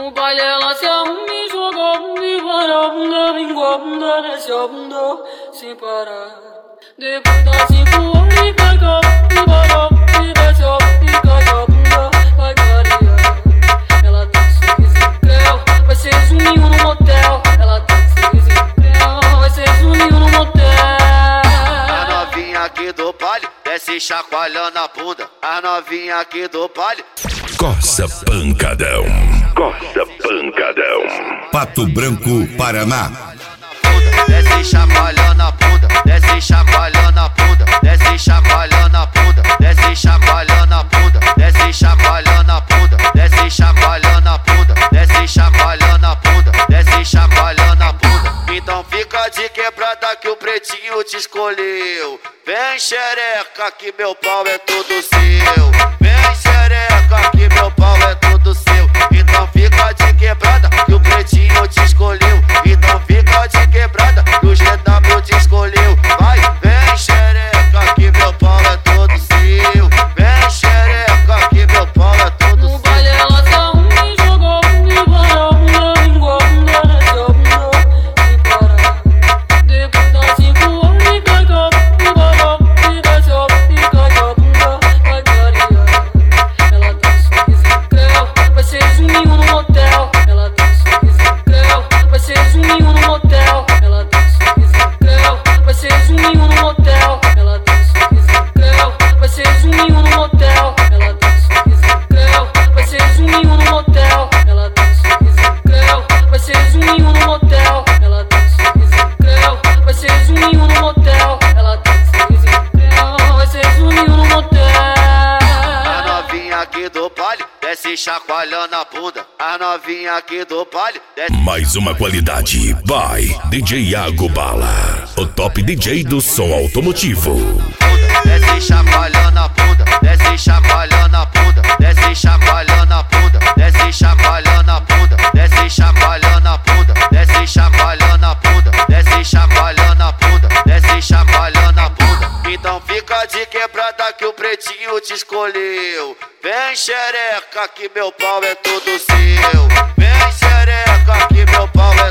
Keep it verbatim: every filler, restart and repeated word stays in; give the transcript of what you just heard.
No baile ela se arruma e joga a bunda e para a bunda, vingou a bunda, desce a bunda sem parar. Depois dá cinco horas e pega a bunda e para a bunda e desce a bunda e cai a bunda, vai variar. Ela tem sorriso incrível, vai ser zuminho no motel. Ela tem sorriso incrível, vai ser zuminho no motel. A novinha aqui do baile desce chacoalhando a bunda. A novinha aqui do baile Coça Pancadão. Coça Pancadão. Pato Branco, Paraná. Desce chacoalhando a bunda, desce chacoalhando a bunda, desce chacoalhando a bunda, desce chacoalhando a bunda, desce chacoalhando a bunda, desce chacoalhando a bunda, desce chacoalhando a bunda, desce chacoalhando a bunda. Então fica de quebrada que o pretinho te escolheu. Vem xereca que meu pau é todo seu. Vem xereca que meu pau é todo seu. Então fica de quebrada que o pretinho te escolheu. Então fica de quebrada que o G W te escolheu. Vai, vem xereca que meu pau é todo seu. Vem xereca que meu pau é todo seu. No baile ela se arruma e joga a bunda e para a bunda, vingou a bunda, desce a bunda sem parar. Depois dá cinco horas e pega a bunda e para a bunda e desce a bunda e cai a bunda, vai variar. Ela tem sorriso incrível, vai ser zuminho no motel. Ela tem sorriso incrível, vai ser zuminho no motel. Ela tem sorriso incrível, vai ser zuminho no motel. Ela tem sorriso incrível, vai ser zuminho no motel. Ela tem sorriso incrível, vai ser zuminho no motel. Ela tem sorriso incrível, vai ser zuminho no motel. Ela tem sorriso incrível, vai ser zuminho no motel. Ela tem sorriso incrível, vai ser zuminho no motel. A novinha aqui do baile desce chacoalhando a bunda. A novinha aqui do baile desce. Mais uma qualidade by D J Iago Bala, o top D J do som automotivo. Desce chacoalhando a bunda, desce chacoalhando a bunda, desce chacoalhando a bunda, desce chacoalhando a bunda, desce chacoalhando a bunda, desce chacoalhando a bunda, desce chacoalhando a bunda, desce chacoalhando a bunda. Então fica de quebrada que o pretinho te escolheu. Vem xereca que meu pau é todo seu. Vem xereca que meu pau é